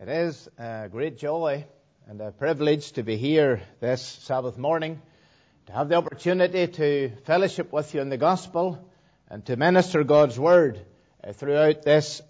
It is a great joy and a privilege to be here this Sabbath morning, to have the opportunity to fellowship with you in the gospel and to minister God's word throughout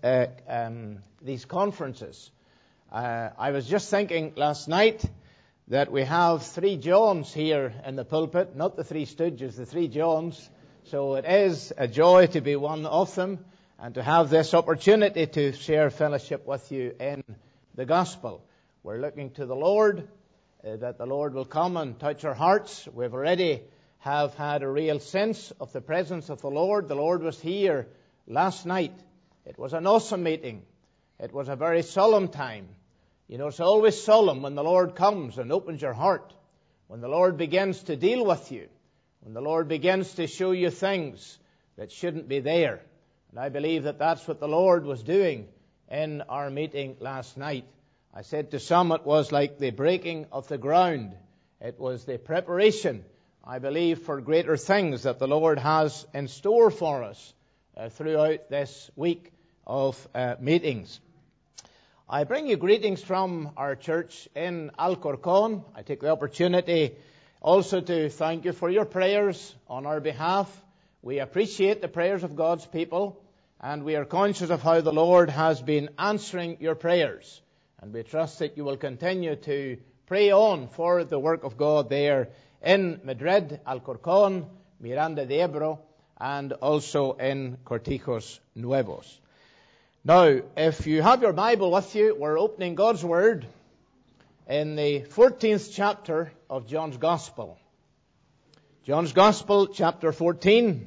these conferences. I was just thinking last night that we have three Johns here in the pulpit, not the three Stooges, the three Johns. So it is a joy to be one of them and to have this opportunity to share fellowship with you in the gospel. We're looking to the Lord, that the Lord will come and touch our hearts. We've already have had a real sense of the presence of the Lord. The Lord was here last night. It was an awesome meeting. It was a very solemn time. You know, it's always solemn when the Lord comes and opens your heart, when the Lord begins to deal with you, when the Lord begins to show you things that shouldn't be there. And I believe that that's what the Lord was doing in our meeting last night. I said to some it was like the breaking of the ground. It was the preparation, I believe, for greater things that the Lord has in store for us throughout this week of meetings. I bring you greetings from our church in Alcorcón. I take the opportunity also to thank you for your prayers on our behalf. We appreciate the prayers of God's people, and we are conscious of how the Lord has been answering your prayers. And we trust that you will continue to pray on for the work of God there in Madrid, Alcorcón, Miranda de Ebro, and also in Cortijos Nuevos. Now, if you have your Bible with you, we're opening God's Word in the 14th chapter of John's Gospel. John's Gospel, chapter 14.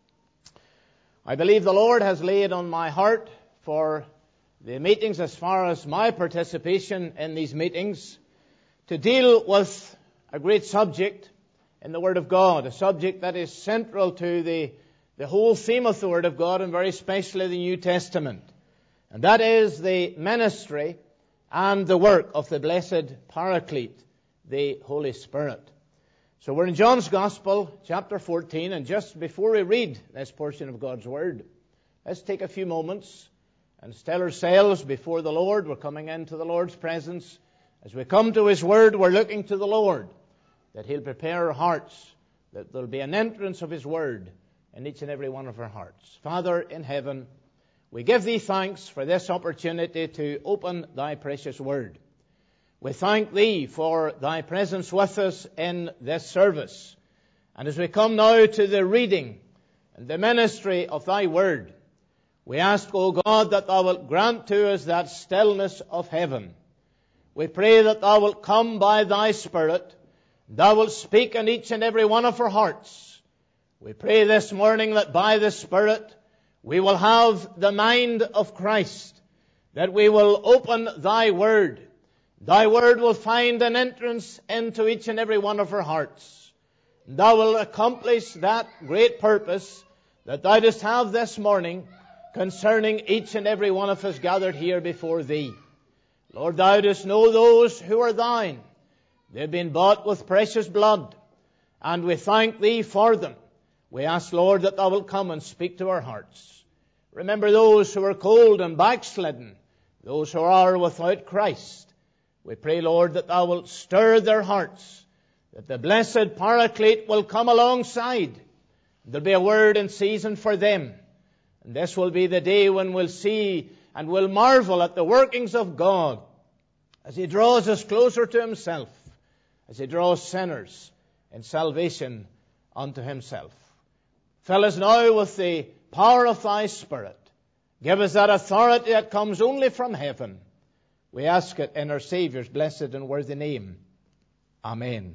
I believe the Lord has laid on my heart for the meetings, as far as my participation in these meetings, to deal with a great subject in the Word of God, a subject that is central to the whole theme of the Word of God, and very especially the New Testament. And that is the ministry and the work of the blessed Paraclete, the Holy Spirit. So we're in John's Gospel, chapter 14, and just before we read this portion of God's Word, let's take a few moments and still ourselves before the Lord. We're coming into the Lord's presence. As we come to His Word, we're looking to the Lord, that He'll prepare our hearts, that there'll be an entrance of His Word in each and every one of our hearts. Father in heaven, we give Thee thanks for this opportunity to open Thy precious Word. We thank Thee for Thy presence with us in this service. And as we come now to the reading and the ministry of Thy Word, we ask, O God, that Thou wilt grant to us that stillness of heaven. We pray that Thou wilt come by Thy Spirit, Thou wilt speak in each and every one of our hearts. We pray this morning that by the Spirit we will have the mind of Christ, that we will open Thy Word. Thy Word will find an entrance into each and every one of our hearts. Thou wilt accomplish that great purpose that Thou dost have this morning concerning each and every one of us gathered here before Thee. Lord, Thou dost know those who are Thine. They've been bought with precious blood, and we thank Thee for them. We ask, Lord, that Thou wilt come and speak to our hearts. Remember those who are cold and backslidden, those who are without Christ. We pray, Lord, that Thou wilt stir their hearts, that the blessed Paraclete will come alongside. There'll be a word in season for them. And this will be the day when we'll see and we'll marvel at the workings of God as He draws us closer to Himself, as He draws sinners in salvation unto Himself. Fill us now with the power of Thy Spirit. Give us that authority that comes only from heaven. We ask it in our Saviour's blessed and worthy name. Amen.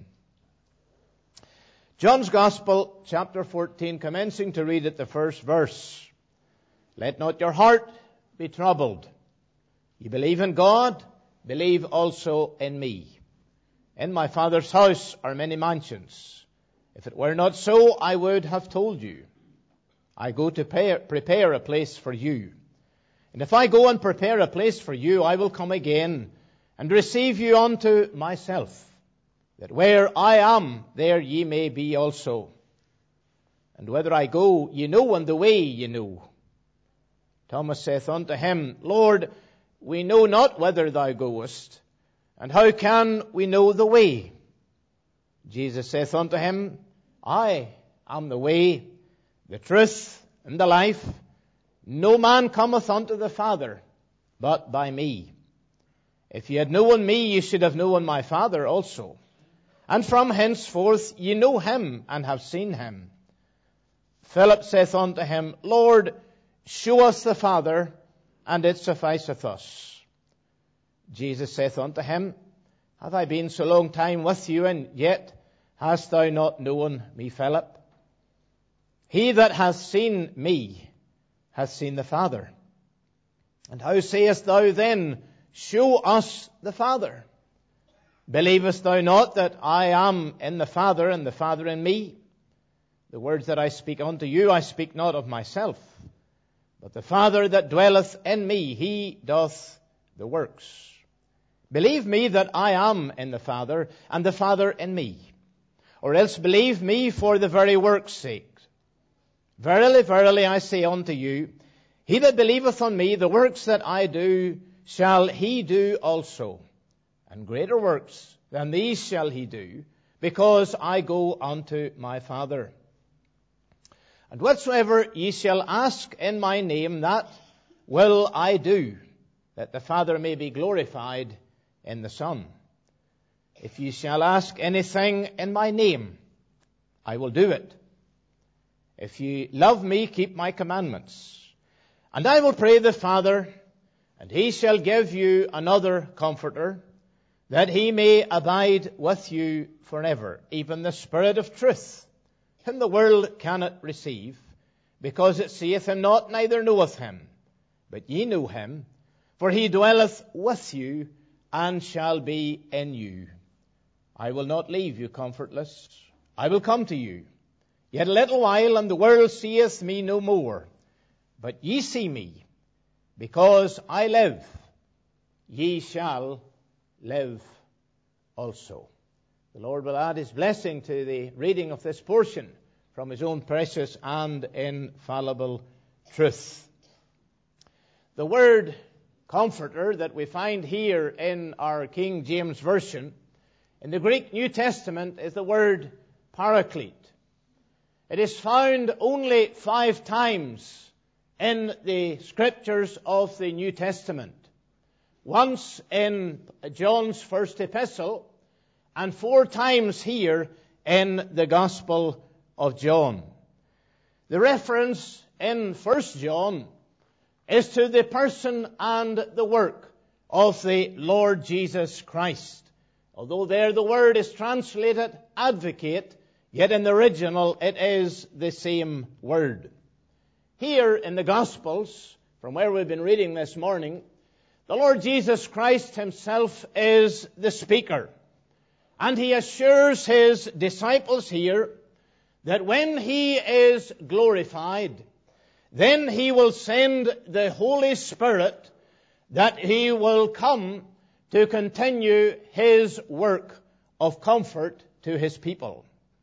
John's Gospel, chapter 14, commencing to read at the first verse. Let not your heart be troubled. You believe in God, believe also in me. In my Father's house are many mansions. If it were not so, I would have told you. I go to prepare a place for you. And if I go and prepare a place for you, I will come again and receive you unto myself, that where I am, there ye may be also. And whither I go, ye know, and the way ye know. Thomas saith unto Him, Lord, we know not whither thou goest, and how can we know the way? Jesus saith unto him, I am the way, the truth, and the life. No man cometh unto the Father but by me. If ye had known me, ye should have known my Father also. And from henceforth ye know him, and have seen him. Philip saith unto him, Lord, show us the Father, and it sufficeth us. Jesus saith unto him, Have I been so long time with you, and yet hast thou not known me, Philip? He that hath seen me hath seen the Father. And how sayest thou then, Show us the Father? Believest thou not that I am in the Father, and the Father in me? The words that I speak unto you, I speak not of myself, but the Father that dwelleth in me, he doth the works. Believe me that I am in the Father, and the Father in me. Or else believe me for the very work's sake. Verily, verily, I say unto you, he that believeth on me, the works that I do, shall he do also. And greater works than these shall he do, because I go unto my Father. And whatsoever ye shall ask in my name, that will I do, that the Father may be glorified in the Son. If ye shall ask anything in my name, I will do it. If ye love me, keep my commandments. And I will pray the Father, and he shall give you another Comforter, that he may abide with you forever, even the Spirit of truth, whom the world cannot receive, because it seeth him not, neither knoweth him. But ye know him, for he dwelleth with you, and shall be in you. I will not leave you comfortless. I will come to you. Yet a little while, and the world seeth me no more. But ye see me, because I live, ye shall live also. The Lord will add his blessing to the reading of this portion from his own precious and infallible truth. The word Comforter that we find here in our King James Version in the Greek New Testament is the word Paraclete. It is found only 5 times in the scriptures of the New Testament. Once in John's first epistle, and 4 times here in the Gospel of John. The reference in 1 John is to the person and the work of the Lord Jesus Christ. Although there the word is translated advocate, yet in the original it is the same word. Here in the Gospels, from where we've been reading this morning, the Lord Jesus Christ himself is the speaker. And he assures his disciples here that when he is glorified, then he will send the Holy Spirit, that he will come to continue his work of comfort to his people.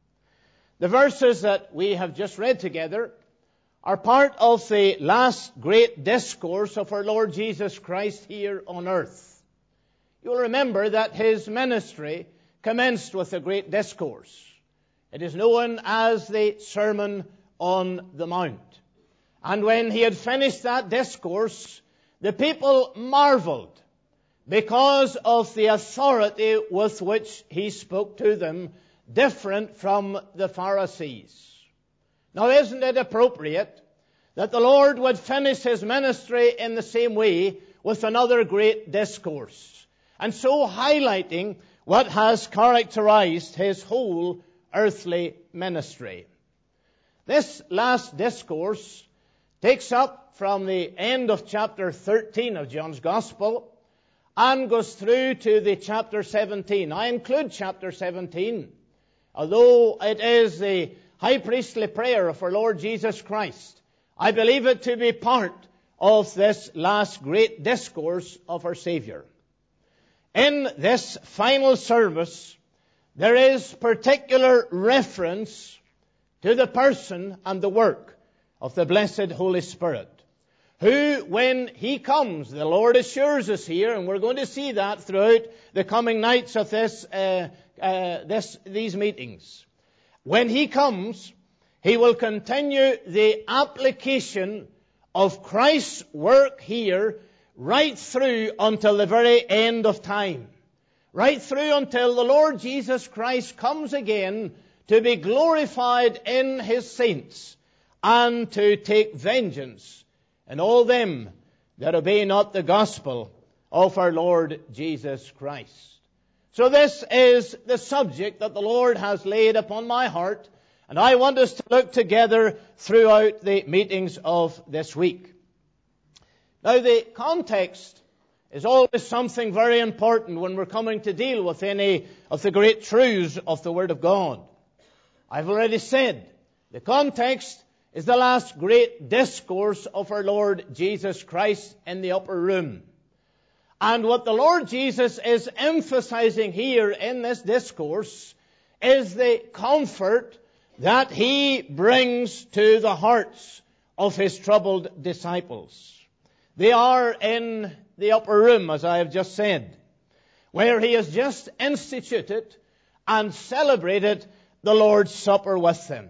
The verses that we have just read together are part of the last great discourse of our Lord Jesus Christ here on earth. You'll remember that his ministry commenced with a great discourse. It is known as the Sermon on the Mount. And when he had finished that discourse, the people marveled because of the authority with which he spoke to them, different from the Pharisees. Now, isn't it appropriate that the Lord would finish his ministry in the same way with another great discourse, and so highlighting what has characterized his whole earthly ministry? This last discourse takes up from the end of chapter 13 of John's Gospel and goes through to the chapter 17. I include chapter 17, although it is the high priestly prayer of our Lord Jesus Christ. I believe it to be part of this last great discourse of our Savior. In this final service, there is particular reference to the person and the work of the blessed Holy Spirit, who, when He comes, the Lord assures us here, and we're going to see that throughout the coming nights of these meetings. When He comes, He will continue the application of Christ's work here right through until the very end of time. Right through until the Lord Jesus Christ comes again to be glorified in His saints and to take vengeance on all them that obey not the gospel of our Lord Jesus Christ. So this is the subject that the Lord has laid upon my heart, and I want us to look together throughout the meetings of this week. Now, the context is always something very important when we're coming to deal with any of the great truths of the Word of God. I've already said the context is the last great discourse of our Lord Jesus Christ in the upper room. And what the Lord Jesus is emphasizing here in this discourse is the comfort that He brings to the hearts of His troubled disciples. They are in the upper room, as I have just said, where He has just instituted and celebrated the Lord's Supper with them.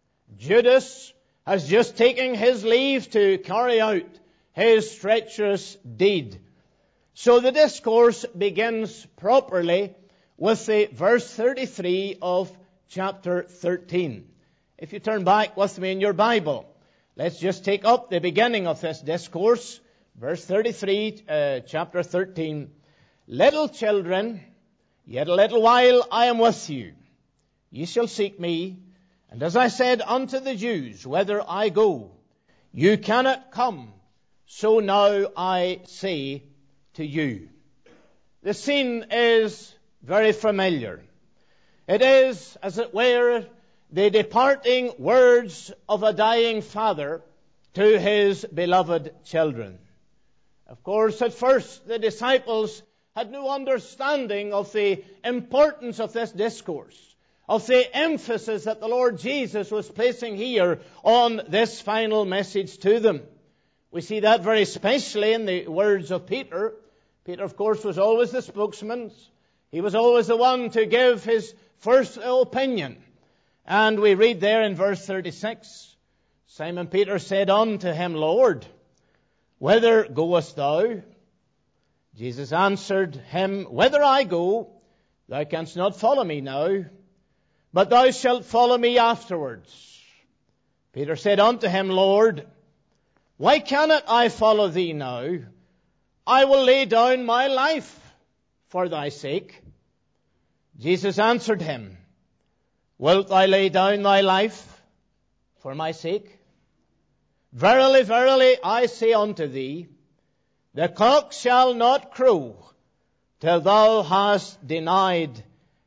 Judas has just taken his leave to carry out his treacherous deed. So the discourse begins properly with the verse 33 of chapter 13. If you turn back with me in your Bible, let's just take up the beginning of this discourse. Verse 33, chapter 13. Little children, yet a little while I am with you. Ye shall seek me. And as I said unto the Jews, whither I go, you cannot come. So now I say to you. The scene is very familiar. It is, as it were, the departing words of a dying father to his beloved children. Of course, at first, the disciples had no understanding of the importance of this discourse, of the emphasis that the Lord Jesus was placing here on this final message to them. We see that very especially in the words of Peter. Peter, of course, was always the spokesman. He was always the one to give his first opinion. And we read there in verse 36, Simon Peter said unto Him, Lord, whither goest thou? Jesus answered him, Whither I go, thou canst not follow me now, but thou shalt follow me afterwards. Peter said unto Him, Lord, why cannot I follow thee now? I will lay down my life for thy sake. Jesus answered him, Wilt thou lay down thy life for my sake? Verily, verily, I say unto thee, the cock shall not crow till thou hast denied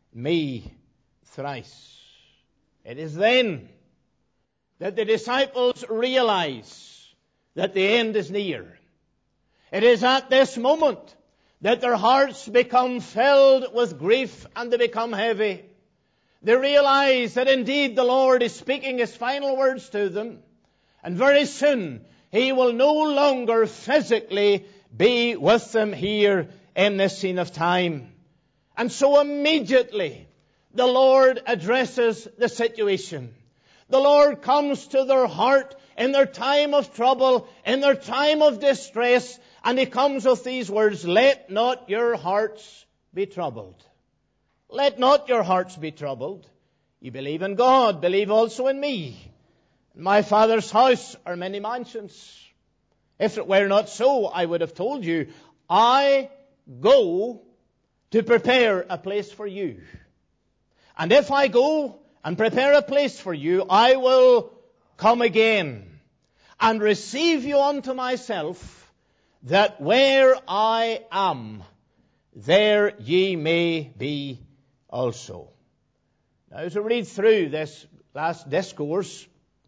me thrice. It is then that the disciples realize that the end is near. It is at this moment that their hearts become filled with grief and they become heavy. They realize that indeed the Lord is speaking His final words to them, and very soon He will no longer physically be with them here in this scene of time. And so immediately the Lord addresses the situation. The Lord comes to their heart in their time of trouble, in their time of distress, and He comes with these words, Let not your hearts be troubled. Let not your hearts be troubled. You believe in God, believe also in me. In my Father's house are many mansions. If it were not so, I would have told you, I go to prepare a place for you. And if I go and prepare a place for you, I will come again and receive you unto myself, that where I am, there ye may be also. Now, as we read through this last discourse,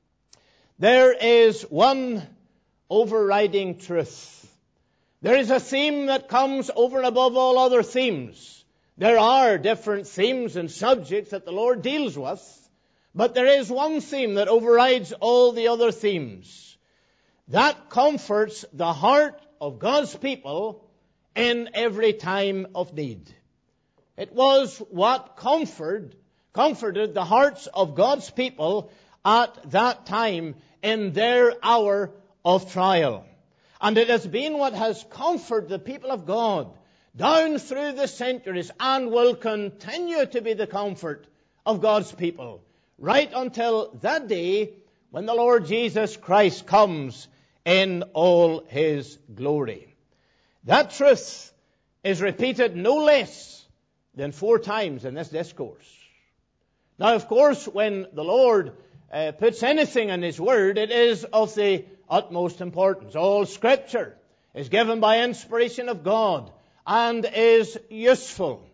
there is one overriding truth. There is a theme that comes over and above all other themes. There are different themes and subjects that the Lord deals with, but there is one theme that overrides all the other themes. that comforts the heart of God's people in every time of need. It was what comforted the hearts of God's people at that time in their hour of trial. And it has been what has comforted the people of God down through the centuries and will continue to be the comfort of God's people right until that day when the Lord Jesus Christ comes in all His glory. That truth is repeated no less than 4 times in this discourse. Now, of course, when the Lord puts anything in His Word, it is of the utmost importance. All Scripture is given by inspiration of God and is useful.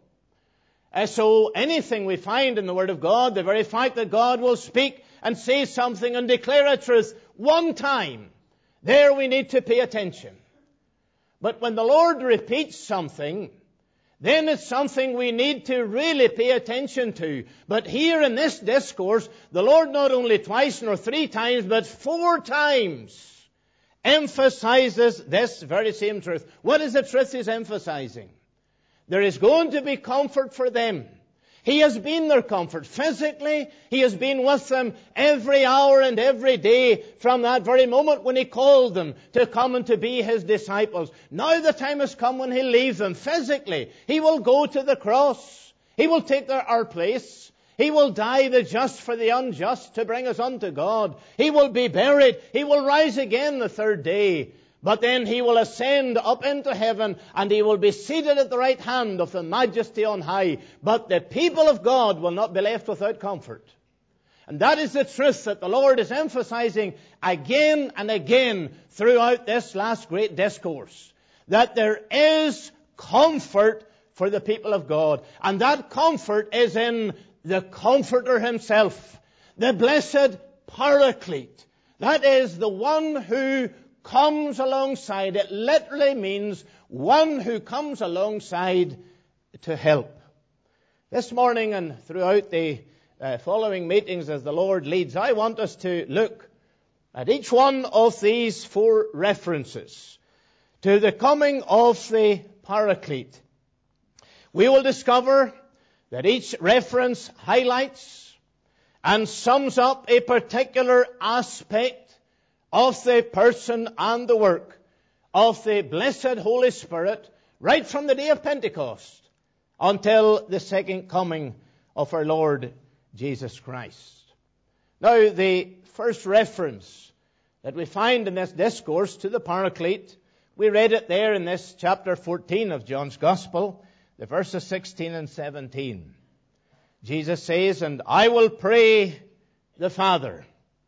So anything we find in the Word of God, the very fact that God will speak and say something and declare a truth one time, there we need to pay attention. But when the Lord repeats something, then it's something we need to really pay attention to. But here in this discourse, the Lord not only twice nor 3 times, but 4 times emphasizes this very same truth. What is the truth He's emphasizing? There is going to be comfort for them. He has been their comfort. Physically, He has been with them every hour and every day from that very moment when He called them to come and to be His disciples. Now the time has come when He'll leave them physically. He will go to the cross. He will take our place. He will die the just for the unjust to bring us unto God. He will be buried. He will rise again the 3rd day. But then He will ascend up into heaven and He will be seated at the right hand of the Majesty on high. But the people of God will not be left without comfort. And that is the truth that the Lord is emphasizing again and again throughout this last great discourse. That there is comfort for the people of God. And that comfort is in the Comforter Himself, the blessed Paraclete. That is the one who comes alongside. It literally means one who comes alongside to help. This morning and throughout the following meetings as the Lord leads, I want us to look at each one of these 4 references to the coming of the Paraclete. We will discover that each reference highlights and sums up a particular aspect of the person and the work of the blessed Holy Spirit right from the day of Pentecost until the second coming of our Lord Jesus Christ. Now, the first reference that we find in this discourse to the Paraclete, we read it there in this chapter 14 of John's Gospel, the verses 16 and 17. Jesus says, "And I will pray the Father.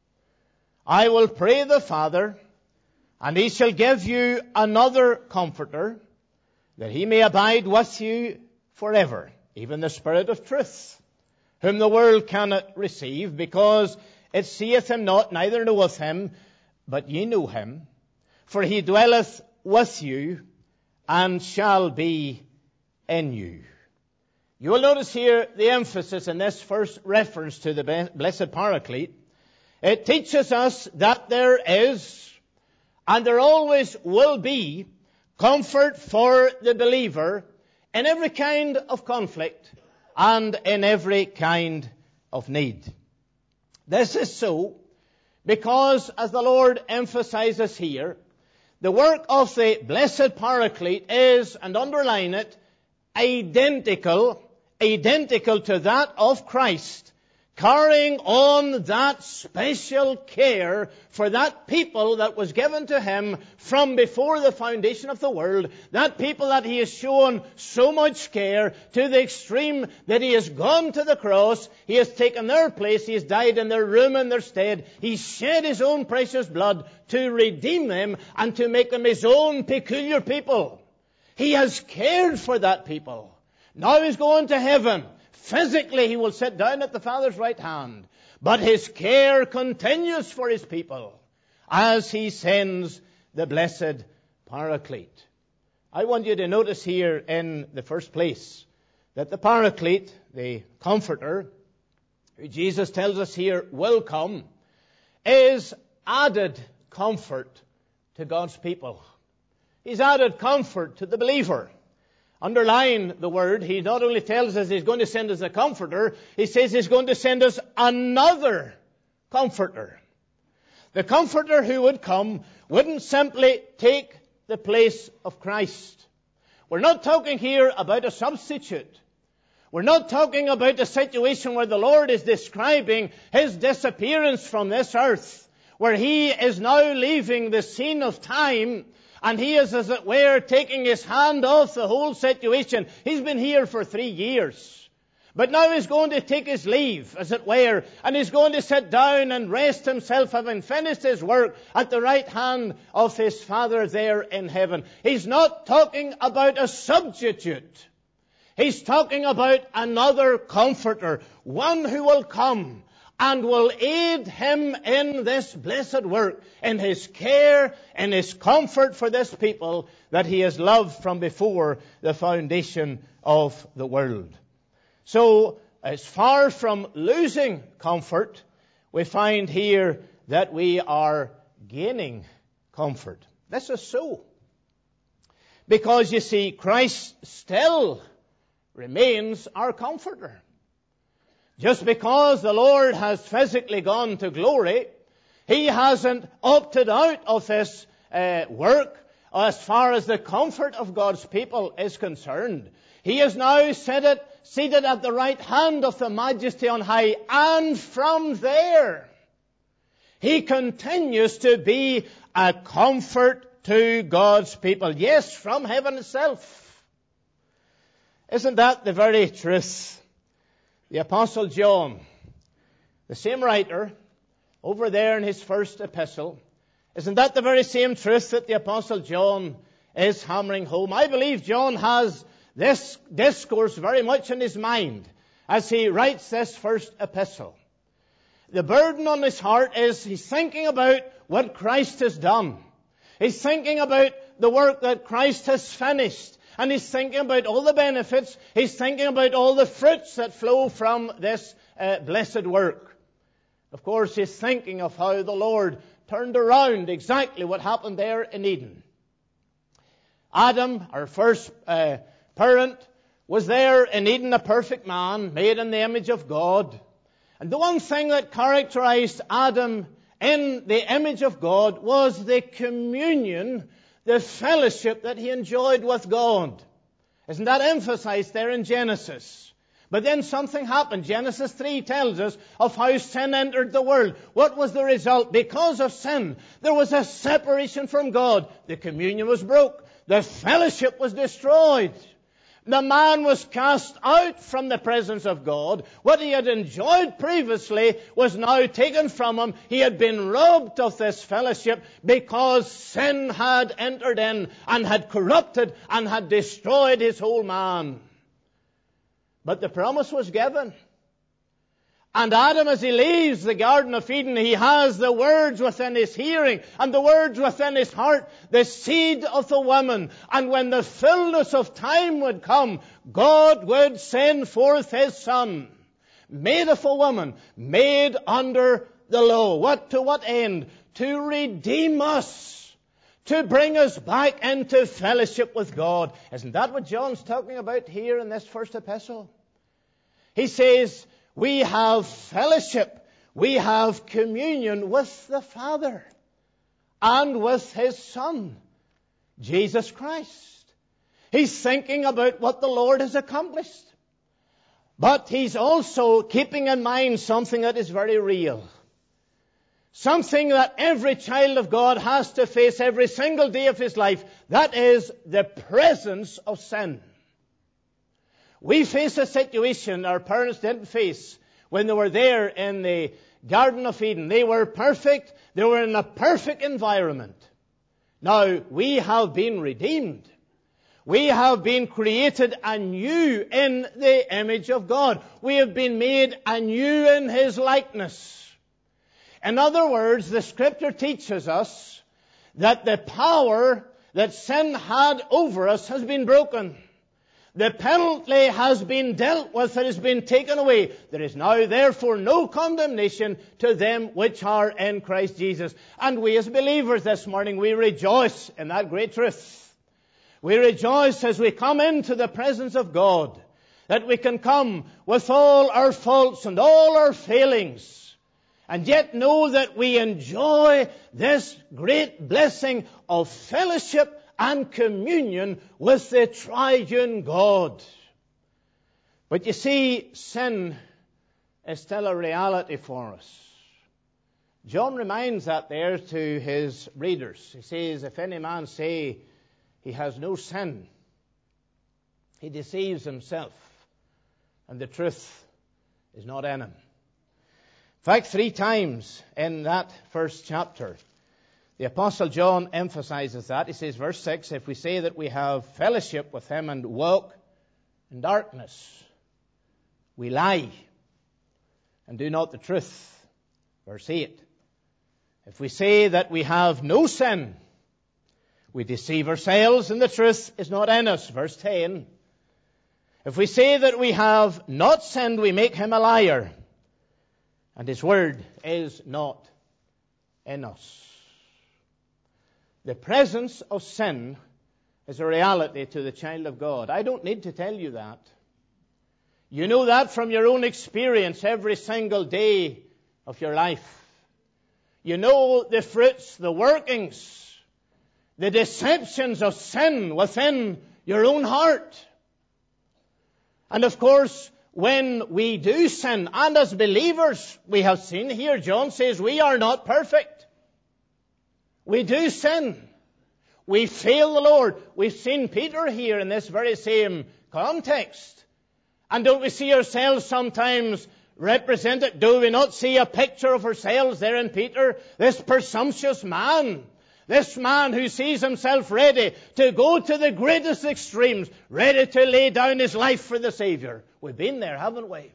I will pray the Father, and He shall give you another Comforter, that He may abide with you forever, even the Spirit of truth, whom the world cannot receive, because it seeth Him not, neither knoweth Him, but ye know Him, for He dwelleth with you, and shall be in you." You will notice here the emphasis in this first reference to the blessed Paraclete. It teaches us that there is, and there always will be, comfort for the believer in every kind of conflict and in every kind of need. This is so because, as the Lord emphasizes here, the work of the blessed Paraclete is, and underline it, identical to that of Christ, carrying on that special care for that people that was given to Him from before the foundation of the world, that people that He has shown so much care to the extreme that He has gone to the cross, He has taken their place, He has died in their room in their stead, He shed His own precious blood to redeem them and to make them His own peculiar people. He has cared for that people. Now He's going to heaven. Physically, He will sit down at the Father's right hand. But His care continues for His people as He sends the blessed Paraclete. I want you to notice here in the first place that the Paraclete, the Comforter, who Jesus tells us here will come, is added comfort to God's people. He's added comfort to the believer. Underline the word. He not only tells us He's going to send us a comforter, He says He's going to send us another comforter. The comforter who would come wouldn't simply take the place of Christ. We're not talking here about a substitute. We're not talking about a situation where the Lord is describing His disappearance from this earth, where He is now leaving the scene of time, and He is, as it were, taking His hand off the whole situation. He's been here for 3 years. But now He's going to take His leave, as it were, and He's going to sit down and rest Himself, having finished His work at the right hand of His Father there in heaven. He's not talking about a substitute. He's talking about another comforter, one who will come and will aid Him in this blessed work, in His care, in His comfort for this people that He has loved from before the foundation of the world. So, as far from losing comfort, we find here that we are gaining comfort. This is so. Because, you see, Christ still remains our comforter. Just because the Lord has physically gone to glory, He hasn't opted out of this work as far as the comfort of God's people is concerned. He is now seated at the right hand of the Majesty on high, and from there He continues to be a comfort to God's people. Yes, from heaven itself. Isn't that the very truth? The Apostle John, the same writer, over there in his first epistle, isn't that the very same truth that the Apostle John is hammering home? I believe John has this discourse very much in his mind as he writes this first epistle. The burden on his heart is he's thinking about what Christ has done. He's thinking about the work that Christ has finished. And he's thinking about all the benefits. He's thinking about all the fruits that flow from this blessed work. Of course, he's thinking of how the Lord turned around exactly what happened there in Eden. Adam, our first parent, was there in Eden, a perfect man, made in the image of God. And the one thing that characterized Adam in the image of God was the communion, the fellowship that he enjoyed with God. Isn't that emphasized there in Genesis? But then something happened. Genesis 3 tells us of how sin entered the world. What was the result? Because of sin, there was a separation from God. The communion was broke. The fellowship was destroyed. The man was cast out from the presence of God. What he had enjoyed previously was now taken from him. He had been robbed of this fellowship because sin had entered in and had corrupted and had destroyed his whole man. But the promise was given. And Adam, as he leaves the Garden of Eden, he has the words within his hearing and the words within his heart, the seed of the woman. And when the fullness of time would come, God would send forth His Son, made of a woman, made under the law. To what end? To redeem us, to bring us back into fellowship with God. Isn't that what John's talking about here in this first epistle? He says, we have fellowship, we have communion with the Father and with His Son, Jesus Christ. He's thinking about what the Lord has accomplished. But he's also keeping in mind something that is very real. Something that every child of God has to face every single day of his life. That is the presence of sin. We face a situation our parents didn't face when they were there in the Garden of Eden. They were perfect. They were in a perfect environment. Now, we have been redeemed. We have been created anew in the image of God. We have been made anew in His likeness. In other words, the Scripture teaches us that the power that sin had over us has been broken. The penalty has been dealt with. It has been taken away. There is now therefore no condemnation to them which are in Christ Jesus. And we as believers this morning, we rejoice in that great truth. We rejoice as we come into the presence of God, that we can come with all our faults and all our failings, and yet know that we enjoy this great blessing of fellowship and communion with the triune God. But you see, sin is still a reality for us. John reminds that there to his readers. He says, if any man say he has no sin, he deceives himself, and the truth is not in him. In fact, 3 times in that first chapter, the Apostle John emphasizes that. He says, verse 6, if we say that we have fellowship with him and walk in darkness, we lie and do not the truth. Verse 8, if we say that we have no sin, we deceive ourselves and the truth is not in us. Verse 10, if we say that we have not sinned, we make him a liar, and his word is not in us. The presence of sin is a reality to the child of God. I don't need to tell you that. You know that from your own experience every single day of your life. You know the fruits, the workings, the deceptions of sin within your own heart. And of course, when we do sin, and as believers, we have seen here, John says we are not perfect. We do sin. We fail the Lord. We've seen Peter here in this very same context. And don't we see ourselves sometimes represented? Do we not see a picture of ourselves there in Peter? This presumptuous man. This man who sees himself ready to go to the greatest extremes, ready to lay down his life for the Savior. We've been there, haven't we?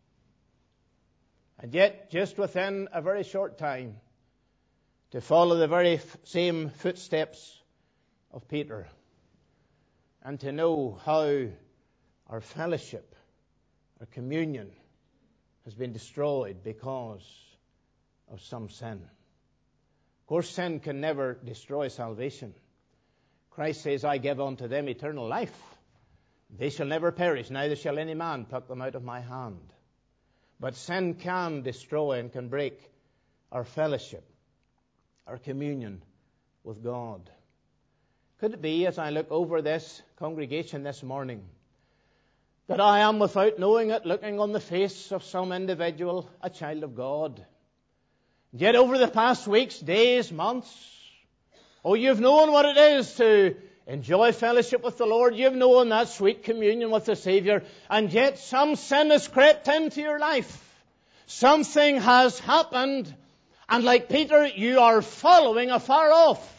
And yet, just within a very short time, to follow the very same footsteps of Peter, and to know how our fellowship, our communion, has been destroyed because of some sin. Of course, sin can never destroy salvation. Christ says, I give unto them eternal life. They shall never perish, neither shall any man pluck them out of my hand. But sin can destroy and can break our fellowship, our communion with God. Could it be, as I look over this congregation this morning, that I am, without knowing it, looking on the face of some individual, a child of God? Yet over the past weeks, days, months, you've known what it is to enjoy fellowship with the Lord. You've known that sweet communion with the Savior. And yet some sin has crept into your life. Something has happened. And like Peter, you are following afar off.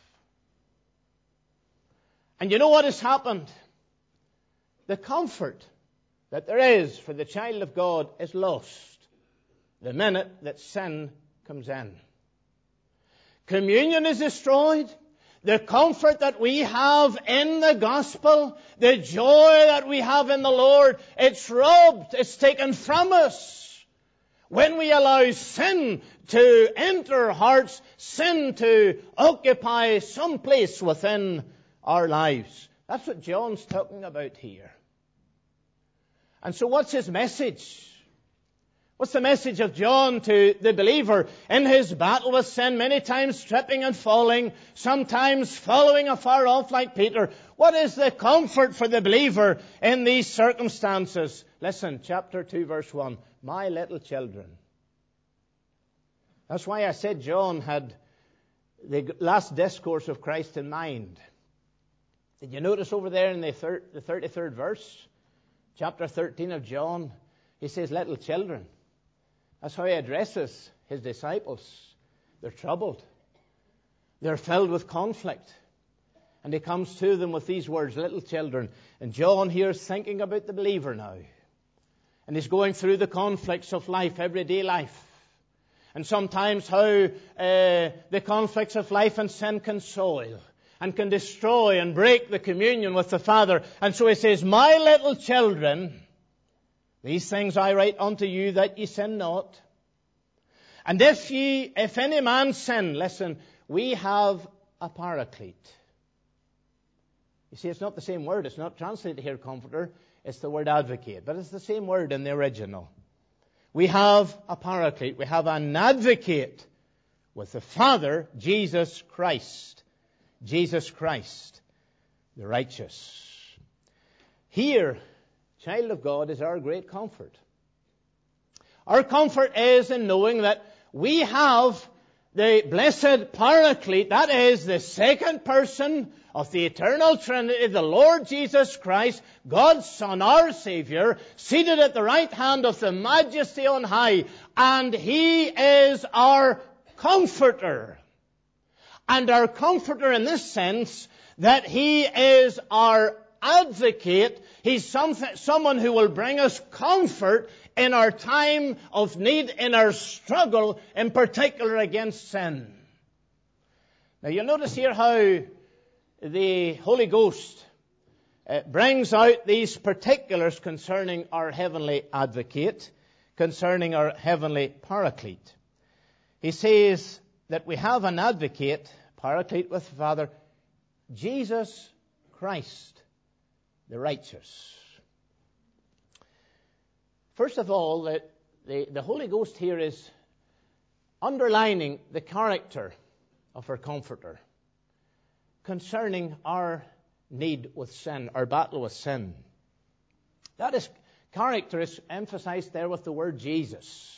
And you know what has happened? The comfort that there is for the child of God is lost the minute that sin comes in. Communion is destroyed. The comfort that we have in the gospel, the joy that we have in the Lord, it's robbed, it's taken from us. When we allow sin to enter our hearts, sin to occupy some place within our lives. That's what John's talking about here. And so what's his message? What's the message of John to the believer in his battle with sin, many times tripping and falling, sometimes following afar off like Peter? What is the comfort for the believer in these circumstances? Listen, chapter 2, verse 1. My little children. That's why I said John had the last discourse of Christ in mind. Did you notice over there in the 33rd verse, chapter 13 of John, he says, little children. That's how he addresses his disciples. They're troubled. They're filled with conflict. And he comes to them with these words, little children. And John here is thinking about the believer now. And he's going through the conflicts of life, everyday life. And sometimes how the conflicts of life and sin can soil. and can destroy and break the communion with the Father. And so he says, my little children, these things I write unto you that ye sin not. And if any man sin, listen, we have a paraclete. You see, it's not the same word. It's not translated here, comforter. It's the word advocate. But it's the same word in the original. We have a paraclete. We have an advocate with the Father, Jesus Christ. Jesus Christ, the righteous. Here, child of God, is our great comfort. Our comfort is in knowing that we have the blessed Paraclete, that is the second person of the eternal Trinity, the Lord Jesus Christ, God's Son, our Savior, seated at the right hand of the Majesty on high, and He is our Comforter. And our Comforter in this sense, that He is our Advocate. He's someone who will bring us comfort in our time of need, in our struggle, in particular against sin. Now you'll notice here how the Holy Ghost brings out these particulars concerning our heavenly Advocate, concerning our heavenly Paraclete. He says that we have an Advocate, Paraclete with the Father, Jesus Christ, the righteous. First of all, the Holy Ghost here is underlining the character of our Comforter concerning our need with sin, our battle with sin. That character is emphasized there with the word Jesus.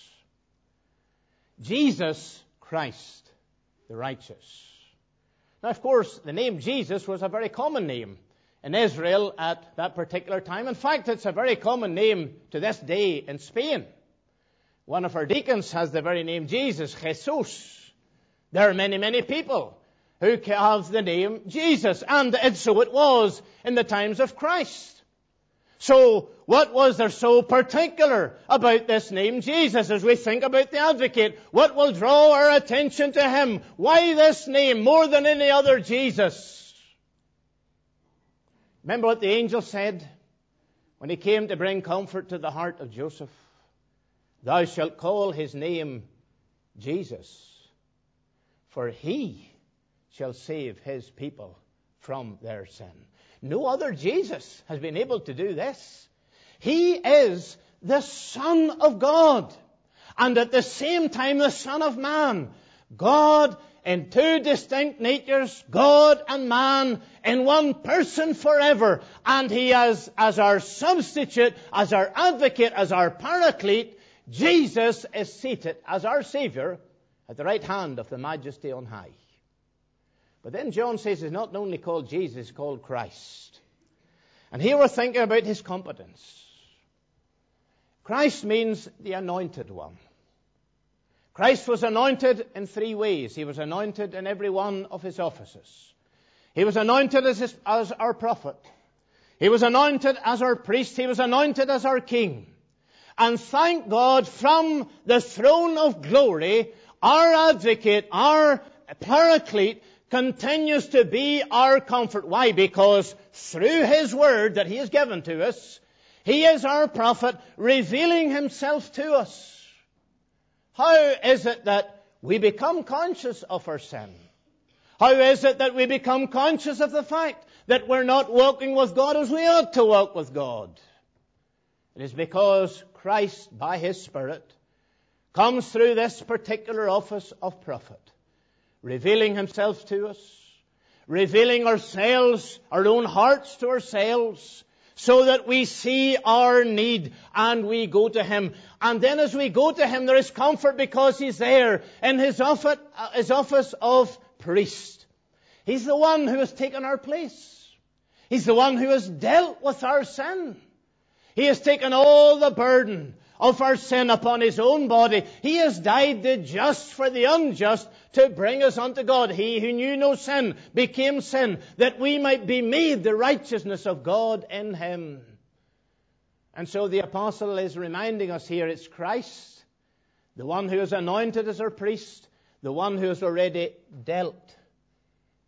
Jesus Christ, the righteous. Now, of course, the name Jesus was a very common name in Israel at that particular time. In fact, it's a very common name to this day in Spain. One of our deacons has the very name Jesus, Jesus. There are many, many people who have the name Jesus, and so it was in the times of Christ. So, what was there so particular about this name Jesus as we think about the Advocate? What will draw our attention to Him? Why this name more than any other Jesus? Remember what the angel said when he came to bring comfort to the heart of Joseph? Thou shalt call his name Jesus, for He shall save His people from their sin. No other Jesus has been able to do this. He is the Son of God, and at the same time the Son of Man. God in two distinct natures, God and man in one person forever. And He as our substitute, as our Advocate, as our Paraclete, Jesus is seated as our Savior at the right hand of the Majesty on high. But then John says He's not only called Jesus, He's called Christ. And here we're thinking about His competence. Christ means the Anointed One. Christ was anointed in three ways. He was anointed in every one of His offices. He was anointed as our prophet. He was anointed as our priest. He was anointed as our king. And thank God, from the throne of glory, our Advocate, our Paraclete, continues to be our comfort. Why? Because through His word that He has given to us, He is our prophet, revealing Himself to us. How is it that we become conscious of our sin? How is it that we become conscious of the fact that we're not walking with God as we ought to walk with God? It is because Christ, by His Spirit, comes through this particular office of prophet, revealing Himself to us, revealing ourselves, our own hearts to ourselves, so that we see our need and we go to Him. And then as we go to Him, there is comfort because He's there in His office of priest. He's the one who has taken our place. He's the one who has dealt with our sin. He has taken all the burden of our sin upon His own body. He has died the just for the unjust to bring us unto God. He who knew no sin became sin, that we might be made the righteousness of God in Him. And so the apostle is reminding us here, it's Christ, the one who is anointed as our priest, the one who has already dealt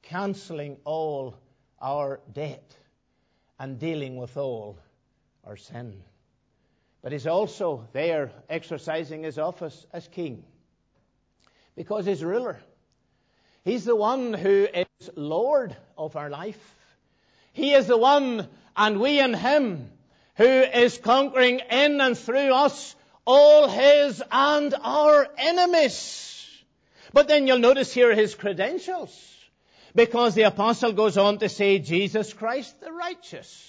cancelling all our debt and dealing with all our sin. But he's also there exercising his office as king, because he's ruler. He's the one who is Lord of our life. He is the one, and we in him, who is conquering in and through us all his and our enemies. But then you'll notice here his credentials, because the apostle goes on to say, Jesus Christ the righteous.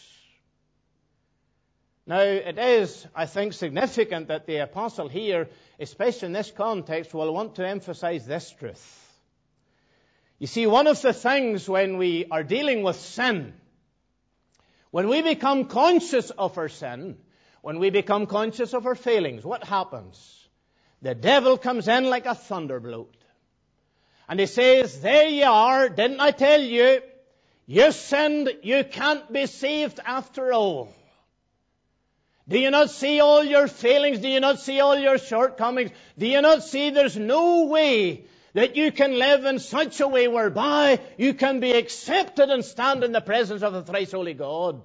Now, it is, I think, significant that the apostle here, especially in this context, will want to emphasize this truth. You see, one of the things when we are dealing with sin, when we become conscious of our sin, when we become conscious of our failings, what happens? The devil comes in like a thunderbolt. And he says, there you are, didn't I tell you? You sinned, you can't be saved after all. Do you not see all your failings? Do you not see all your shortcomings? Do you not see there's no way that you can live in such a way whereby you can be accepted and stand in the presence of the thrice holy God?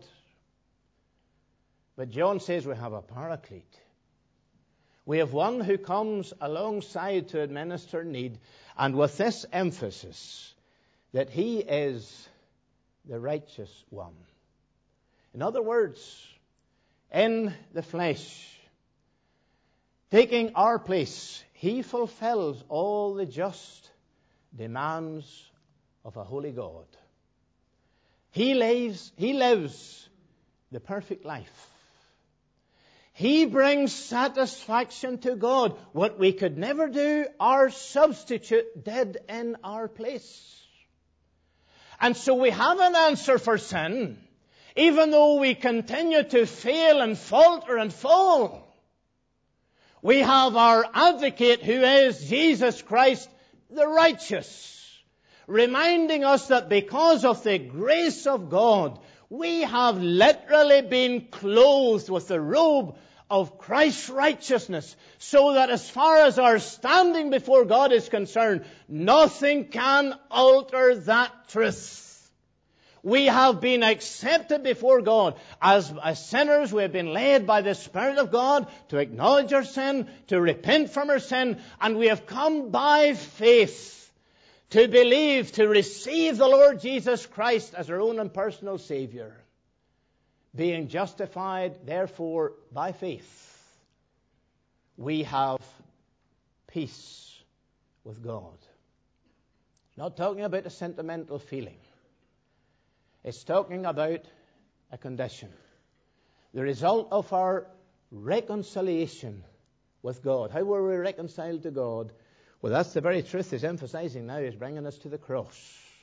But John says we have a paraclete. We have one who comes alongside to administer need, and with this emphasis that he is the righteous one. In other words, in the flesh, taking our place, he fulfills all the just demands of a holy God. He lives the perfect life. He brings satisfaction to God. What we could never do, our substitute did in our place. And so we have an answer for sin, even though we continue to fail and falter and fall. We have our advocate, who is Jesus Christ the righteous, reminding us that because of the grace of God, we have literally been clothed with the robe of Christ's righteousness, so that as far as our standing before God is concerned, nothing can alter that truth. We have been accepted before God. As sinners, we have been led by the Spirit of God to acknowledge our sin, to repent from our sin, and we have come by faith to believe, to receive the Lord Jesus Christ as our own and personal Savior. Being justified, therefore, by faith, we have peace with God. Not talking about a sentimental feeling. It's talking about a condition. The result of our reconciliation with God. How were we reconciled to God? Well, that's the very truth he's emphasizing now. He's bringing us to the cross.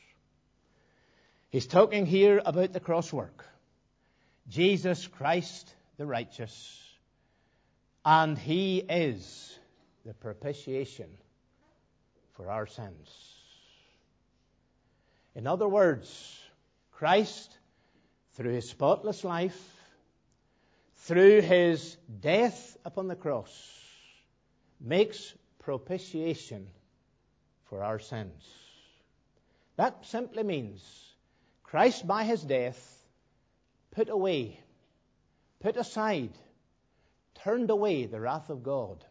He's talking here about the cross work. Jesus Christ the righteous. And he is the propitiation for our sins. In other words, Christ, through his spotless life, through his death upon the cross, makes propitiation for our sins. That simply means Christ, by his death, put away, put aside, turned away the wrath of God.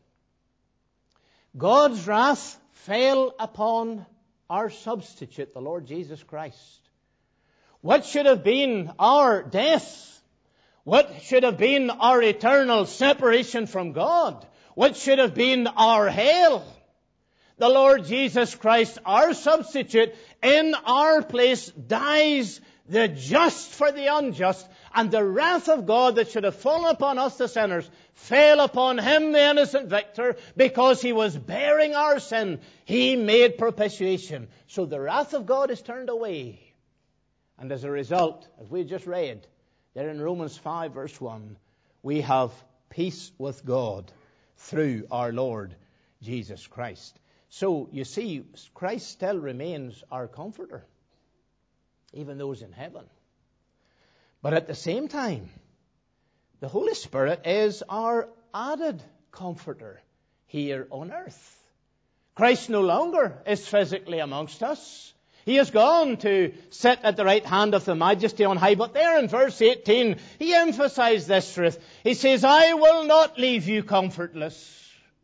God's wrath fell upon our substitute, the Lord Jesus Christ. What should have been our death? What should have been our eternal separation from God? What should have been our hell? The Lord Jesus Christ, our substitute, in our place dies the just for the unjust, and the wrath of God that should have fallen upon us, the sinners, fell upon him, the innocent victor, because he was bearing our sin. He made propitiation. So the wrath of God is turned away. And as a result, as we just read, there in Romans 5 verse 1, we have peace with God through our Lord Jesus Christ. So, you see, Christ still remains our comforter, even those in heaven. But at the same time, the Holy Spirit is our added comforter here on earth. Christ no longer is physically amongst us. He has gone to sit at the right hand of the Majesty on high. But there in verse 18, he emphasized this truth. He says, I will not leave you comfortless.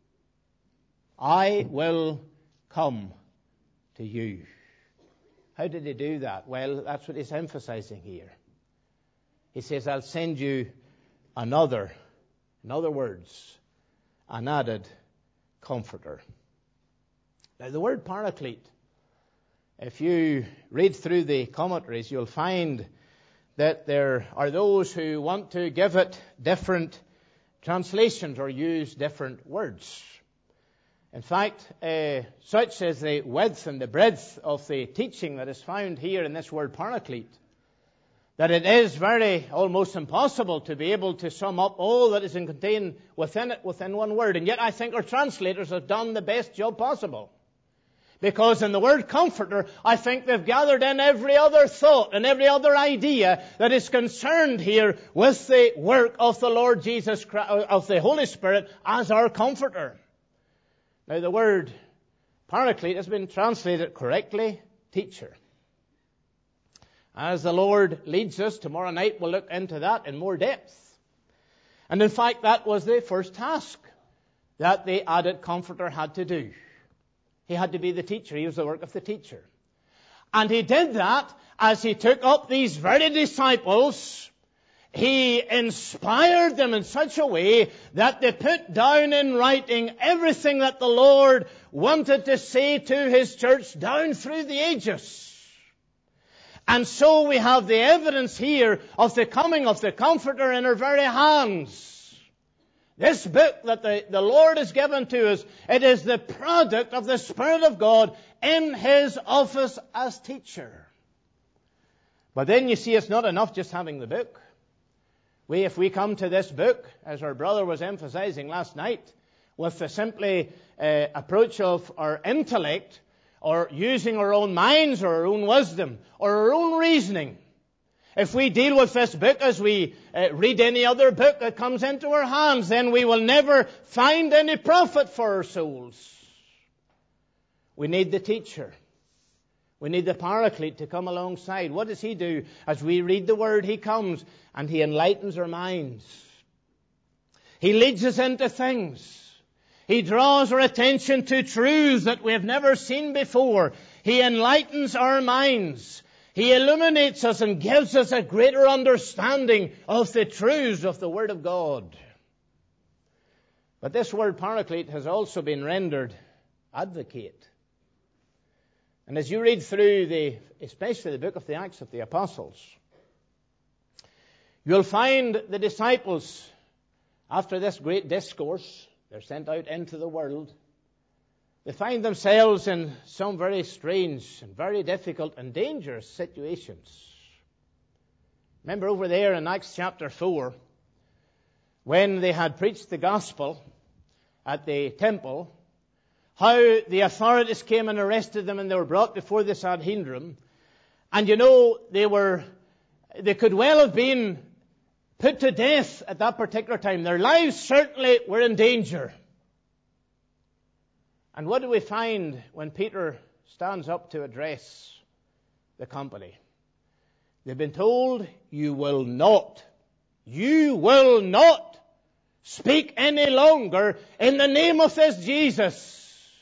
I will come to you. How did he do that? Well, that's what he's emphasizing here. He says, I'll send you another, in other words, an added comforter. Now, the word paraclete, if you read through the commentaries, you'll find that there are those who want to give it different translations or use different words. In fact, such is the width and the breadth of the teaching that is found here in this word paraclete, that it is very almost impossible to be able to sum up all that is contained within it within one word. And yet I think our translators have done the best job possible. Because in the word comforter, I think they've gathered in every other thought and every other idea that is concerned here with the work of the Lord Jesus Christ, of the Holy Spirit as our comforter. Now, the word paraclete has been translated correctly, teacher. As the Lord leads us, tomorrow night we'll look into that in more depth. And in fact, that was the first task that the added comforter had to do. He had to be the teacher. He was the work of the teacher. And he did that as he took up these very disciples. He inspired them in such a way that they put down in writing everything that the Lord wanted to say to His church down through the ages. And so we have the evidence here of the coming of the Comforter in our very hands. This book that the Lord has given to us, it is the product of the Spirit of God in His office as teacher. But then you see, it's not enough just having the book. If we come to this book, as our brother was emphasizing last night, with the simply approach of our intellect, or using our own minds, or our own wisdom, or our own reasoning, if we deal with this book as we read any other book that comes into our hands, then we will never find any profit for our souls. We need the teacher. We need the paraclete to come alongside. What does he do? As we read the Word, he comes and he enlightens our minds. He leads us into things. He draws our attention to truths that we have never seen before. He enlightens our minds. He illuminates us and gives us a greater understanding of the truths of the Word of God. But this word paraclete has also been rendered advocate. And as you read through especially the book of the Acts of the Apostles, you'll find the disciples, after this great discourse, they're sent out into the world. They find themselves in some very strange and very difficult and dangerous situations. Remember over there in Acts chapter 4, when they had preached the gospel at the temple, how the authorities came and arrested them and they were brought before the Sanhedrin. And you know, they could well have been put to death at that particular time. Their lives certainly were in danger. And what do we find when Peter stands up to address the company? They've been told, you will not speak any longer in the name of this Jesus.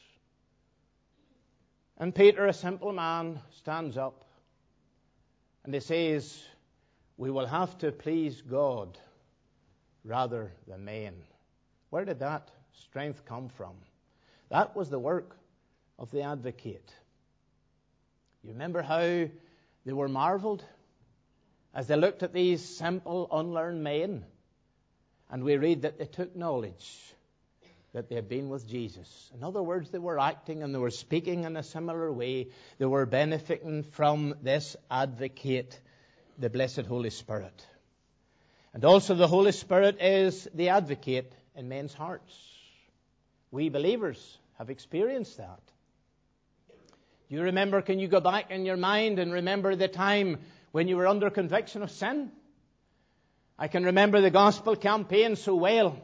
And Peter, a simple man, stands up and he says, we will have to please God rather than men. Where did that strength come from? That was the work of the advocate. You remember how they were marveled as they looked at these simple, unlearned men? And we read that they took knowledge that they had been with Jesus. In other words, they were acting and they were speaking in a similar way. They were benefiting from this advocate, the blessed Holy Spirit. And also the Holy Spirit is the advocate in men's hearts. We believers have experienced that. Do you remember, can you go back in your mind and remember the time when you were under conviction of sin? I can remember the gospel campaign so well.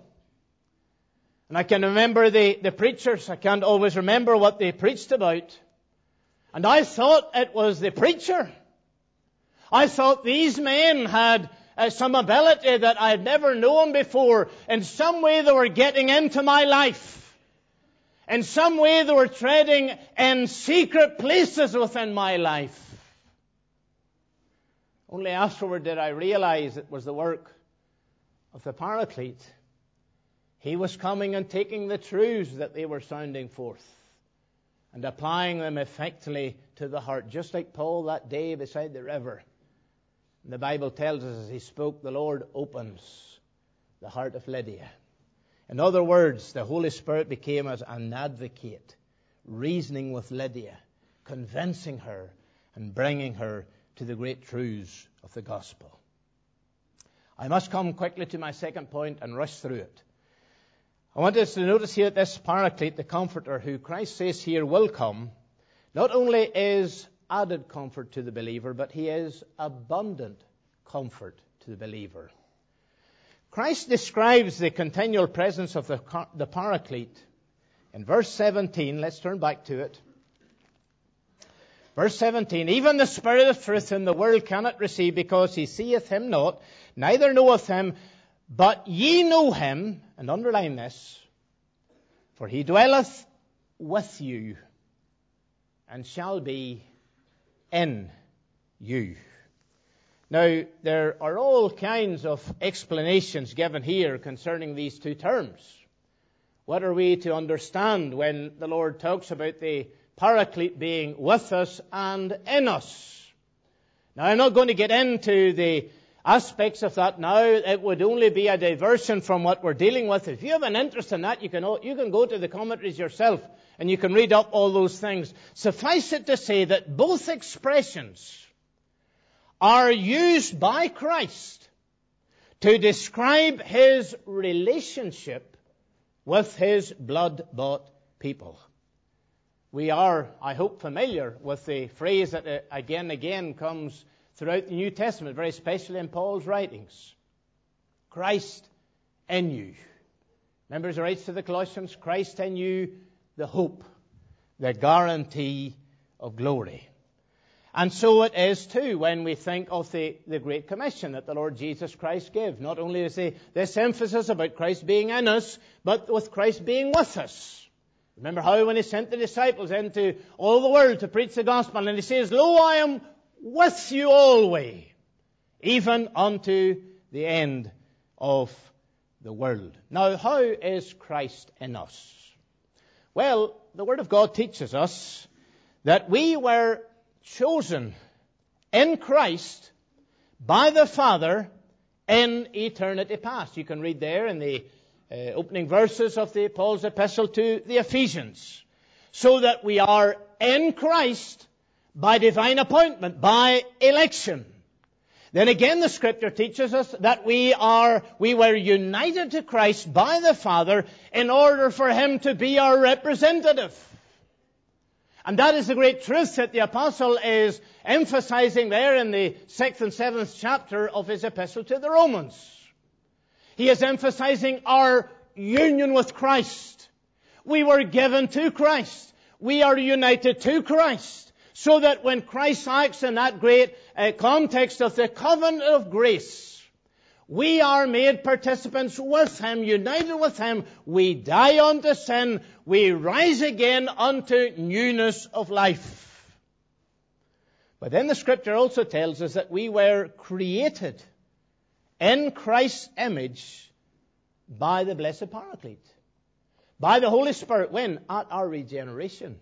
And I can remember the preachers. I can't always remember what they preached about. And I thought it was the preacher. I thought these men had some ability that I had never known before. In some way they were getting into my life. In some way they were treading in secret places within my life. Only afterward did I realize it was the work of the Paraclete. He was coming and taking the truths that they were sounding forth and applying them effectively to the heart, just like Paul that day beside the river. And the Bible tells us as he spoke, the Lord opens the heart of Lydia. In other words, the Holy Spirit became as an advocate, reasoning with Lydia, convincing her and bringing her to the great truths of the gospel. I must come quickly to my second point and rush through it. I want us to notice here that this Paraclete, the Comforter, who Christ says here will come, not only is added comfort to the believer, but he is abundant comfort to the believer. Christ describes the continual presence of the Paraclete in verse 17. Let's turn back to it. Verse 17, even the Spirit of truth whom the world cannot receive, because he seeth him not, neither knoweth him, but ye know him, and underline this, for he dwelleth with you, and shall be in you. Now, there are all kinds of explanations given here concerning these two terms. What are we to understand when the Lord talks about the Paraclete being with us and in us? Now, I'm not going to get into the aspects of that now. It would only be a diversion from what we're dealing with. If you have an interest in that, you can go to the commentaries yourself and you can read up all those things. Suffice it to say that both expressions are used by Christ to describe his relationship with his blood-bought people. We are, I hope, familiar with the phrase that again and again comes throughout the New Testament, very especially in Paul's writings. Christ in you. Remember as he writes to the Colossians, Christ in you, the hope, the guarantee of glory. And so it is too when we think of the Great Commission that the Lord Jesus Christ gave. Not only is this emphasis about Christ being in us, but with Christ being with us. Remember how when he sent the disciples into all the world to preach the gospel, and he says, Lo, I am with you always, even unto the end of the world. Now, how is Christ in us? Well, the Word of God teaches us that we were chosen in Christ by the Father in eternity past. You can read there in the opening verses of Paul's epistle to the Ephesians. So that we are in Christ by divine appointment, by election. Then again the Scripture teaches us that we were united to Christ by the Father in order for him to be our representative. And that is the great truth that the apostle is emphasizing there in the 6th and 7th chapter of his epistle to the Romans. He is emphasizing our union with Christ. We were given to Christ. We are united to Christ. So that when Christ acts in that great context of the covenant of grace, we are made participants with him, united with him. We die unto sin. We rise again unto newness of life. But then the Scripture also tells us that we were created in Christ's image by the blessed Paraclete, by the Holy Spirit. When? At our regeneration.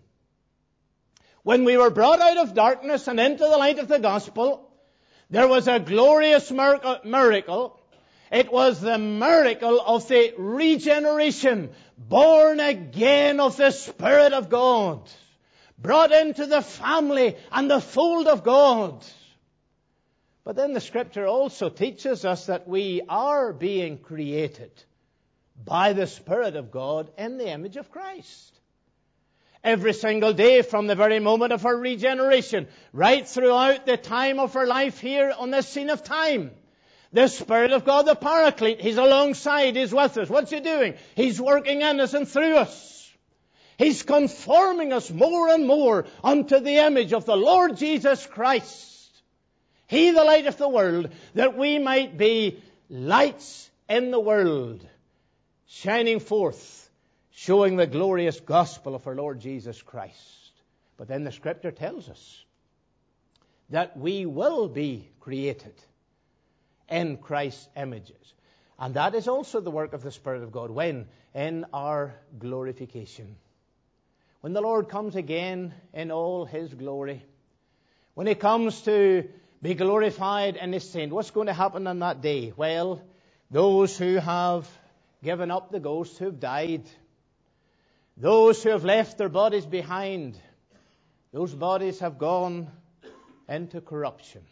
When we were brought out of darkness and into the light of the gospel, there was a glorious miracle. It was the miracle of the regeneration, born again of the Spirit of God, brought into the family and the fold of God. But then the Scripture also teaches us that we are being created by the Spirit of God in the image of Christ. Every single day from the very moment of our regeneration, right throughout the time of our life here on this scene of time, the Spirit of God, the Paraclete, He's alongside, He's with us. What's He doing? He's working in us and through us. He's conforming us more and more unto the image of the Lord Jesus Christ. He, the light of the world, that we might be lights in the world, shining forth, showing the glorious gospel of our Lord Jesus Christ. But then the Scripture tells us that we will be created in Christ's images. And that is also the work of the Spirit of God. When? In our glorification. When the Lord comes again in all His glory. When He comes to be glorified in His saint. What's going to happen on that day? Well, those who have given up the ghost, who have died, those who have left their bodies behind, those bodies have gone into corruption.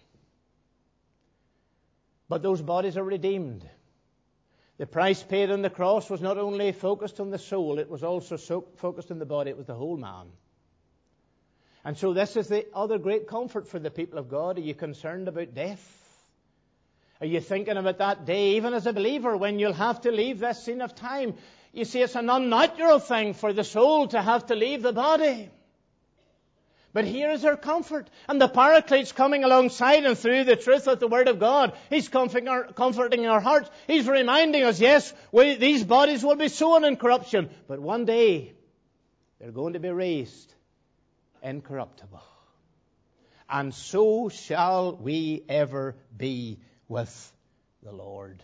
But those bodies are redeemed. The price paid on the cross was not only focused on the soul, it was also focused on the body. It was the whole man. And so this is the other great comfort for the people of God. Are you concerned about death? Are you thinking about that day, even as a believer, when you'll have to leave this scene of time? You see, it's an unnatural thing for the soul to have to leave the body. But here is our comfort. And the Paraclete's coming alongside and through the truth of the Word of God. He's comforting our hearts. He's reminding us, yes, these bodies will be sown in corruption. But one day, they're going to be raised incorruptible. And so shall we ever be with the Lord.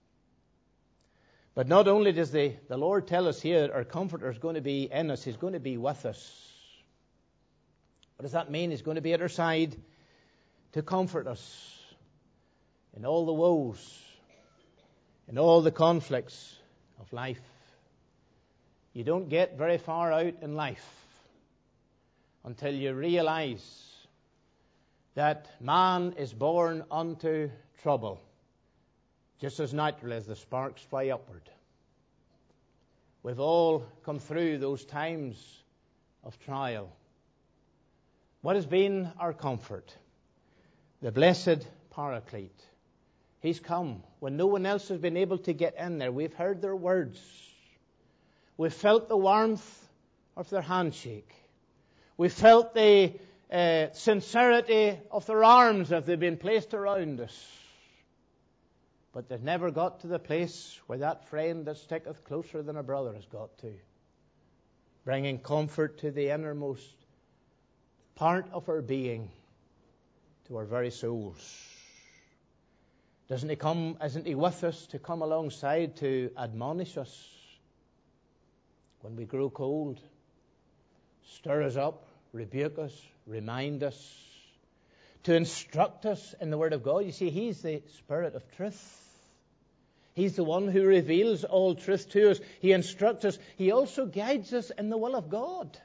But not only does the Lord tell us here that our Comforter is going to be in us, He's going to be with us. What does that mean? He's going to be at our side to comfort us in all the woes, in all the conflicts of life. You don't get very far out in life until you realize that man is born unto trouble, just as naturally as the sparks fly upward. We've all come through those times of trial. What has been our comfort? The blessed Paraclete. He's come when no one else has been able to get in there. We've heard their words. We've felt the warmth of their handshake. We've felt the sincerity of their arms as they've been placed around us. But they've never got to the place where that friend that sticketh closer than a brother has got to, bringing comfort to the innermost part of our being, to our very souls. Doesn't He come, isn't He with us to come alongside to admonish us when we grow cold, stir us up, rebuke us, remind us, to instruct us in the Word of God? You see, He's the Spirit of truth. He's the one who reveals all truth to us. He instructs us. He also guides us in the will of God.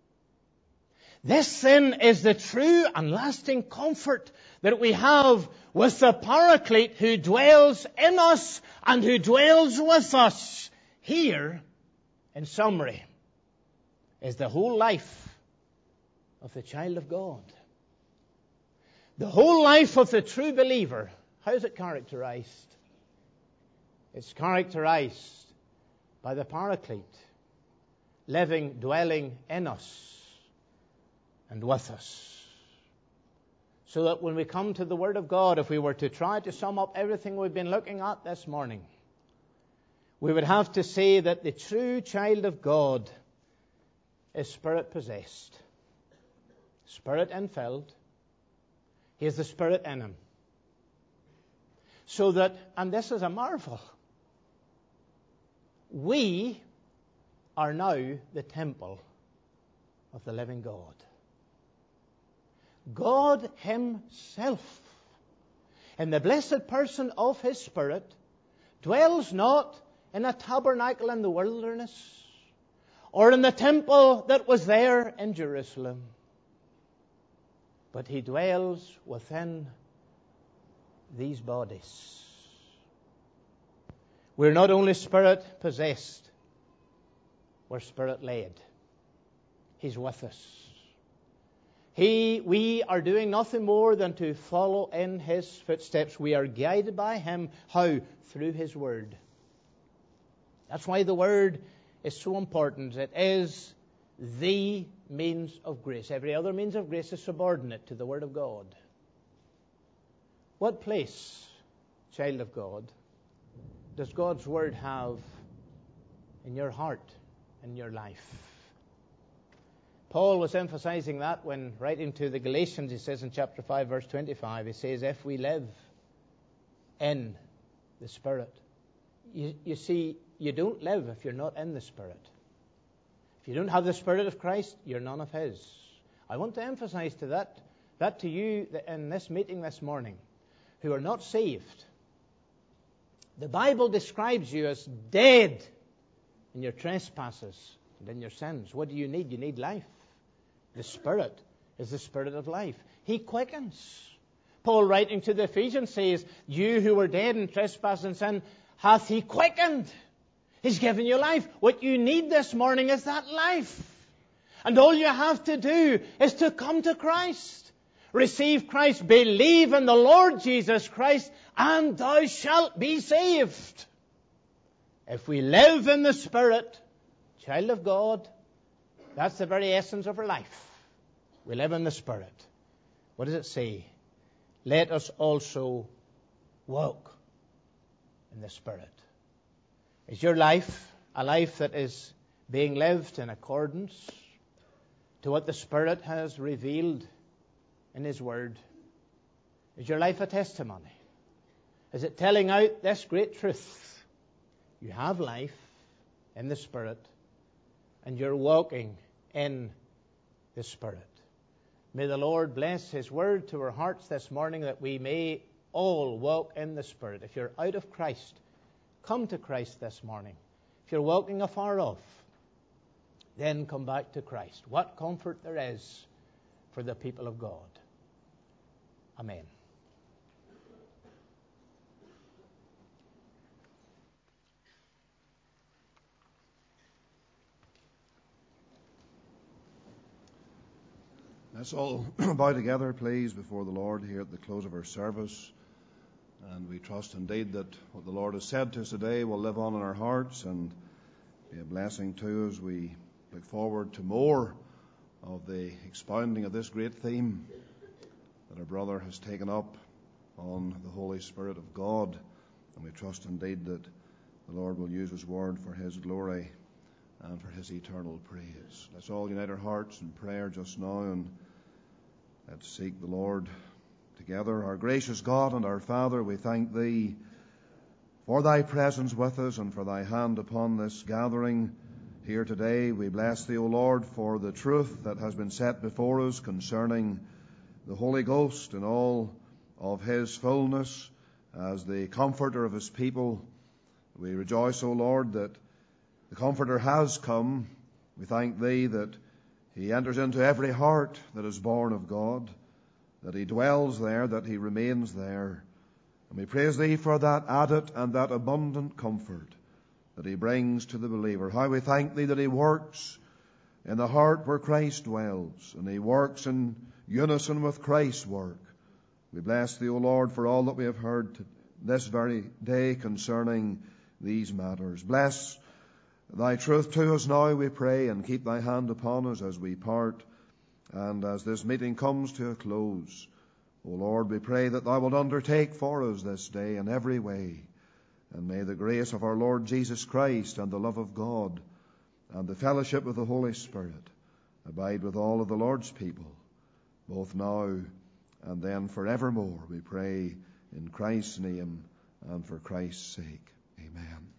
This then is the true and lasting comfort that we have with the Paraclete who dwells in us and who dwells with us. Here, in summary, is the whole life of the child of God. The whole life of the true believer. How is it characterized? It's characterized by the Paraclete living, dwelling in us and with us. So that when we come to the Word of God, if we were to try to sum up everything we've been looking at this morning, we would have to say that the true child of God is Spirit-possessed, Spirit-infilled. He has the Spirit in him. So that, and this is a marvel, we are now the temple of the living God. God Himself, in the blessed person of His Spirit, dwells not in a tabernacle in the wilderness or in the temple that was there in Jerusalem, but He dwells within these bodies. We're not only Spirit-possessed, we're Spirit-led. He's with us. We are doing nothing more than to follow in His footsteps. We are guided by Him. How? Through His Word. That's why the Word is so important. It is the means of grace. Every other means of grace is subordinate to the Word of God. What place, child of God, does God's Word have in your heart, in your life? Paul was emphasizing that when writing to the Galatians. He says in chapter 5, verse 25, he says, if we live in the Spirit. You see, you don't live if you're not in the Spirit. If you don't have the Spirit of Christ, you're none of His. I want to emphasize that to you in this meeting this morning, who are not saved. The Bible describes you as dead in your trespasses and in your sins. What do you need? You need life. The Spirit is the Spirit of life. He quickens. Paul, writing to the Ephesians, says, you who were dead in trespass and sin, hath He quickened. He's given you life. What you need this morning is that life. And all you have to do is to come to Christ. Receive Christ, believe in the Lord Jesus Christ, and thou shalt be saved. If we live in the Spirit, child of God, that's the very essence of our life. We live in the Spirit. What does it say? Let us also walk in the Spirit. Is your life a life that is being lived in accordance to what the Spirit has revealed in His Word? Is your life a testimony? Is it telling out this great truth? You have life in the Spirit, and you're walking in the Spirit. May the Lord bless His Word to our hearts this morning, that we may all walk in the Spirit. If you're out of Christ, come to Christ this morning. If you're walking afar off, then come back to Christ. What comfort there is for the people of God. Amen. Let's all bow together, please, before the Lord here at the close of our service. And we trust indeed that what the Lord has said to us today will live on in our hearts and be a blessing to us. We look forward to more of the expounding of this great theme that our brother has taken up on the Holy Spirit of God. And we trust indeed that the Lord will use His word for His glory and for His eternal praise. Let's all unite our hearts in prayer just now, and let's seek the Lord together. Our gracious God and our Father, we thank Thee for Thy presence with us and for Thy hand upon this gathering here today. We bless Thee, O Lord, for the truth that has been set before us concerning the Holy Ghost and all of His fullness as the comforter of His people. We rejoice, O Lord, that the Comforter has come. We thank Thee that He enters into every heart that is born of God, that He dwells there, that He remains there. And we praise Thee for that added and that abundant comfort that He brings to the believer. How we thank Thee that He works in the heart where Christ dwells, and He works in unison with Christ's work. We bless Thee, O Lord, for all that we have heard this very day concerning these matters. Bless Thy truth to us now, we pray, and keep Thy hand upon us as we part and as this meeting comes to a close. O Lord, we pray that Thou wilt undertake for us this day in every way, and may the grace of our Lord Jesus Christ and the love of God and the fellowship of the Holy Spirit abide with all of the Lord's people, both now and then forevermore, we pray in Christ's name and for Christ's sake. Amen.